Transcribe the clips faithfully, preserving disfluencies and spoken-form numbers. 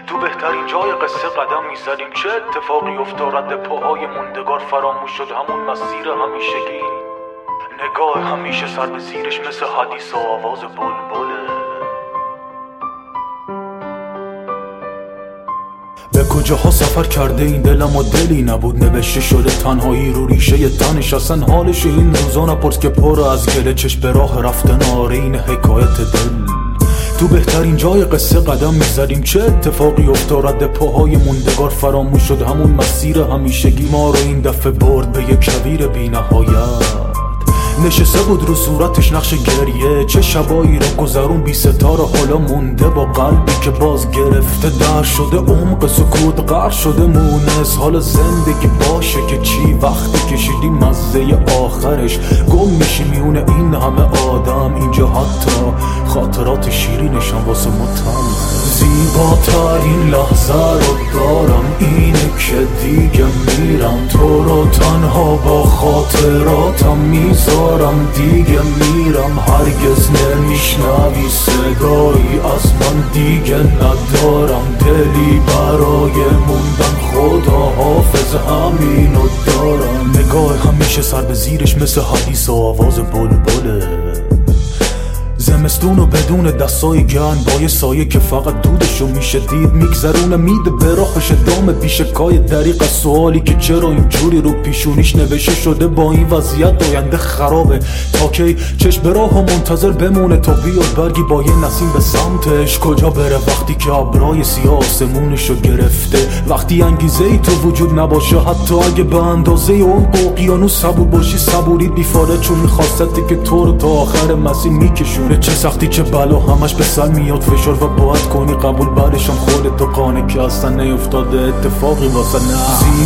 تو بهترین جای قصه قدم میزدیم، چه اتفاقی افتاد؟ رد پاهای موندگار فراموش شد همون مسیر همیشگی. نگاه همیشه سر به زیرش مثل حدیث و آواز بلبله. به کجاها سفر کرده این دلم و دلی نبود، نوشته شده تنهایی رو ریشه تنش. اصلا حالش این روزا نپرس که پر از گله، چشم به راه رفتن آره این حکایت دل. تو بهترین جای قصه قدم میزدیم، چه اتفاقی افتاد؟ رد پاهای موندگار فراموش شد همون مسیر همیشگی. ما رو این دفعه برد به یک کویر بی نهایت. نشسته بود رو صورتش نقش گریه، چه شبایی رو گذرون بی ستاره، حالا مونده با قلبی که باز گرفته در شده عمق سکوت غرق شده مونس. حالا زندگی باشه که چی؟ وقتی کشیدی مزه آخرش گم میشی میونه این همه آدم. اینجا حتی خاطرات شیرینشم واسه متم. زیباترین لحظه رو دارم اینه که دیگه میرم، تو رو تنها با خاطراتم میذارم. دیگه میرم هرگز نمیشنوی صدایی از من، دیگه ندارم دلی برای موندن. خدا حافظ همینو دارم. نگاه همیشه سر به زیرش مثل حدیث و آواز بلبله. زمستون و بدون دستای گرم با یه سایه که فقط دودشو میشه دید، میگذرونه میده به راهش دام بیشکای دریق از سوالی که چرا اینجوری رو پیشونیش نوشته شده. با این وضعیت آینده خرابه، تا کی چشم به راه و منتظر بمونه تا بیاد برگی با یه نسیم به سمتش. کجا بره وقتی که ابرای سیاه آسمونشو گرفته؟ وقتی انگیزه ای تو وجود نباشه، حتی اگه به اندازه اون اقیانوس صبور باشی صبوری بیفاره، چون میخواسته که تو رو تا آخر مسیر میکشونه. چه سختی چه بلا همش به سر میاد فشار و باید کنی قبول، بعدشم خودت تو قانه که اصلا نیفتاده اتفاقی واسه نه.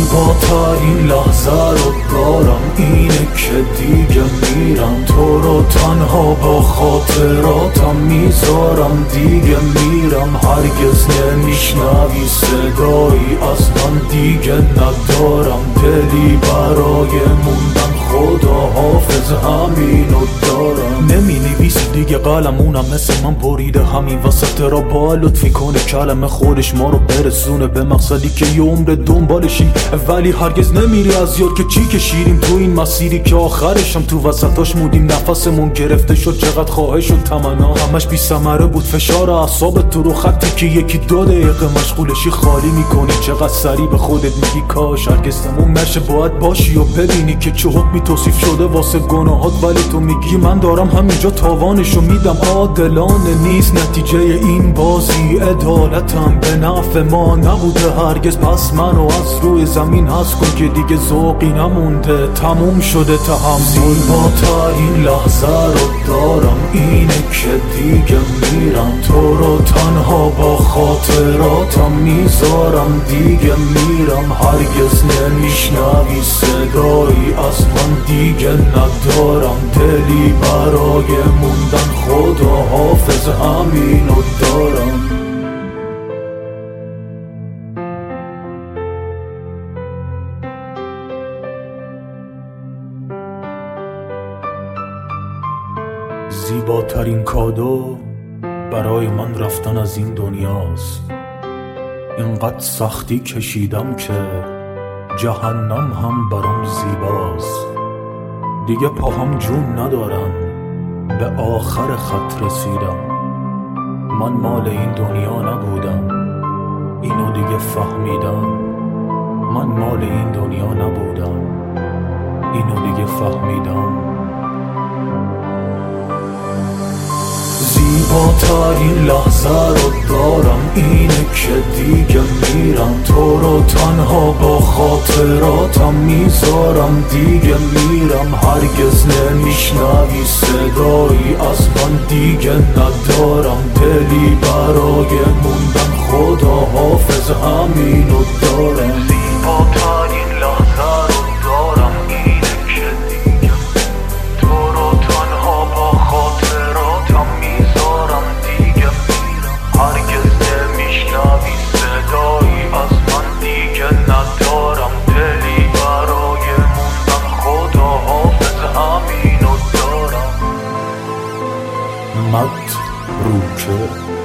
زیباترین لحظه رو دارم اینه که دیگه میرم، تو رو تنها با خاطراتم میذارم. دیگه میرم هرگز نمیشنوی صدایی از من، دیگه ندارم دلی برای موندن. خدا حافظ همینو دارم. نمینویسی دیگه قلمونم مثل من بریده همین وسط را، با لطفی کنه کلمه خودش ما رو برسونه به مقصدی که یه عمر دنبالشیم، ولی هرگز نمیری از یاد که چی کشیدیم تو این مسیری که آخرشم تو وسطاش مودیم. نفسمون گرفته شد چقدر خواهش و تمنا، همش بی ثمره بود فشار اعصاب تو رو خطی که یکی دو دقیقه مشغولشی خالی میکنی. چقدر سریع به خودت میگی کاش هرگز تموم نشه، باید باشی و ببینی که چه حکمی توصیف شده واسه گناهات، ولی تو میگی من دارم همینجا تاوانشو میدم. عادلانه نیست نتیجه این بازی، عدالتم به نفع ما نبوده هرگز. پس منو از روی زمین هست کن که دیگه ذوقی نمونده، تموم شده تحمل. زیباترین لحظه رو دارم اینه که دیگه میرم، تو رو تنها با خاطراتم میذارم. دیگه میرم هرگز نمیشنوی صدایی از من، دیگه ندارم دلی برای موندن. خدا حافظ همینو دارم. زیباترین کادو برای من رفتن از این دنیاست. اینقدر سختی کشیدم که جهنم هم برام زیباست. دیگه پاهم جون ندارم، به آخر خط رسیدم. من مال این دنیا نبودم، اینو دیگه فهمیدم. من مال این دنیا نبودم، اینو دیگه فهمیدم. زیباترین لحظه رو دارم اینه که دیگه میرم، تو رو تنها با خاطراتم میذارم. دیگه میرم هرگز نمیشنوی صدایی از من، دیگه ندارم دلی برای موندن. خدا حافظ همینو دارم. زیباترین لحظه رو دارم اینه که دیگه تو رو تنها با خاطراتم میذارم. دیگه میرم هرگز نمیشنوی صدایی از من، دیگه ندارم دلی برای موندن. خدا حافظ همینو دارم. مت روکه